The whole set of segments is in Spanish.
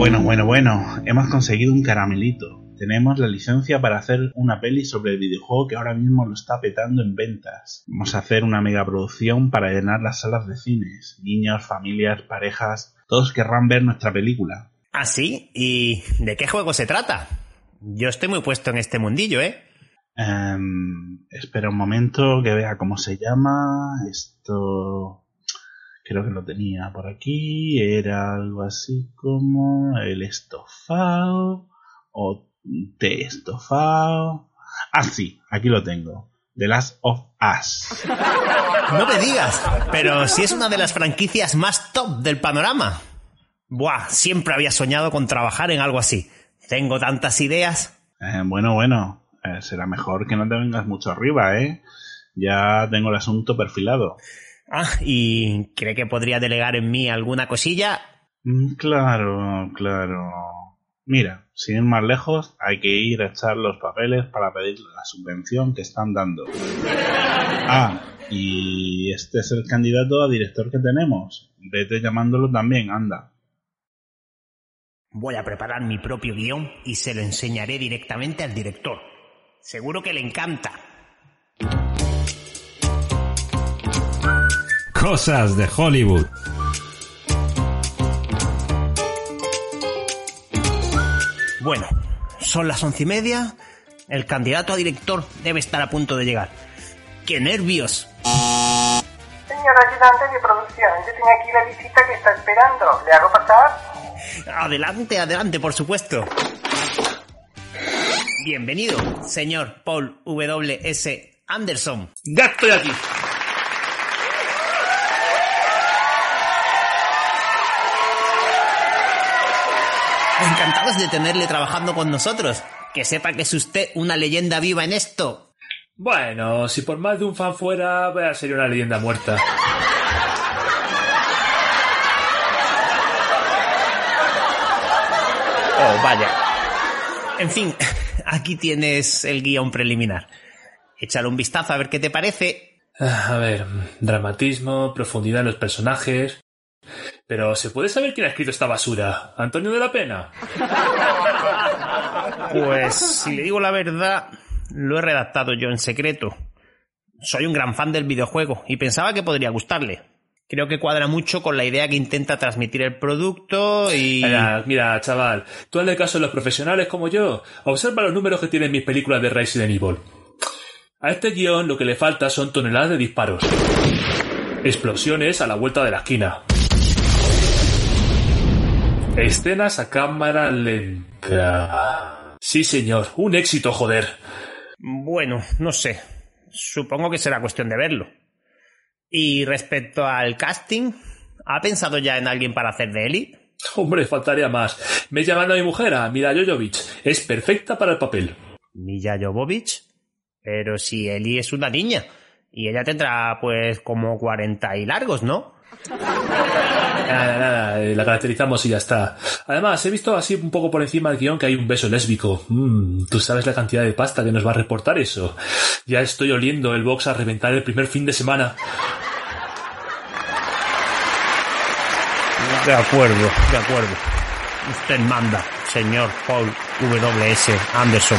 Bueno, hemos conseguido un caramelito. Tenemos la licencia para hacer una peli sobre el videojuego que ahora mismo lo está petando en ventas. Vamos a hacer una megaproducción para llenar las salas de cines. Niños, familias, parejas, todos querrán ver nuestra película. ¿Ah, sí? ¿Y de qué juego se trata? Yo estoy muy puesto en este mundillo, ¿eh? Espera un momento que vea cómo se llama. Esto... Creo que lo tenía por aquí. Era algo así como el estofado o té estofado. Ah, sí, aquí lo tengo. The Last of Us. No me digas, pero si es una de las franquicias más top del panorama. Buah, siempre había soñado con trabajar en algo así. Tengo tantas ideas. Bueno. Será mejor que no te vengas mucho arriba, ¿eh? Ya tengo el asunto perfilado. Ah, ¿y cree que podría delegar en mí alguna cosilla? Claro. Mira, sin ir más lejos, hay que ir a echar los papeles para pedir la subvención que están dando. Ah, y este es el candidato a director que tenemos. Vete llamándolo también, anda. Voy a preparar mi propio guión y se lo enseñaré directamente al director. Seguro que le encanta. Cosas de Hollywood. Bueno, son las 11:30. El candidato a director debe estar a punto de llegar. ¡Qué nervios! Señor ayudante de producción, yo tengo aquí la visita que está esperando. ¿Le hago pasar? Adelante, por supuesto. Bienvenido, señor Paul W.S. Anderson. ¡Ya estoy aquí! Encantados de tenerle trabajando con nosotros. Que sepa que es usted una leyenda viva en esto. Bueno, si por más de un fan fuera, sería una leyenda muerta. Oh, vaya. En fin, aquí tienes el guión preliminar. Échale un vistazo a ver qué te parece. A ver, dramatismo, profundidad en los personajes... Pero, ¿se puede saber quién ha escrito esta basura? ¿Antonio de la Pena? Pues, si le digo la verdad, lo he redactado yo en secreto. Soy un gran fan del videojuego y pensaba que podría gustarle. Creo que cuadra mucho con la idea que intenta transmitir el producto y... Mira, chaval, tú hazle caso a los profesionales como yo. Observa los números que tienen mis películas de Resident Evil. A este guión lo que le falta son toneladas de disparos. Explosiones a la vuelta de la esquina. Escenas a cámara lenta. Sí, señor, un éxito, joder. Bueno, no sé. Supongo que será cuestión de verlo. Y respecto al casting, ¿ha pensado ya en alguien para hacer de Ellie? Hombre, faltaría más. Me he llamado a mi mujer, a Mila Jovovich. Es perfecta para el papel. ¿Mila Jovovich? Pero si Ellie es una niña. Y ella tendrá, pues, como 40 y largos, ¿no? Nada, la caracterizamos y ya está. Además, he visto así un poco por encima del guión que hay un beso lésbico. ¿Tú sabes la cantidad de pasta que nos va a reportar eso? Ya estoy oliendo el box a reventar el primer fin de semana. De acuerdo. Usted manda, señor Paul W.S. Anderson.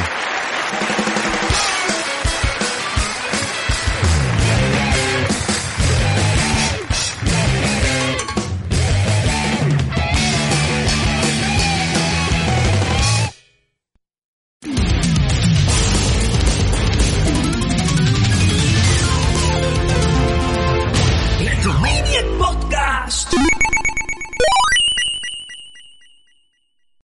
Electromaniac Podcast.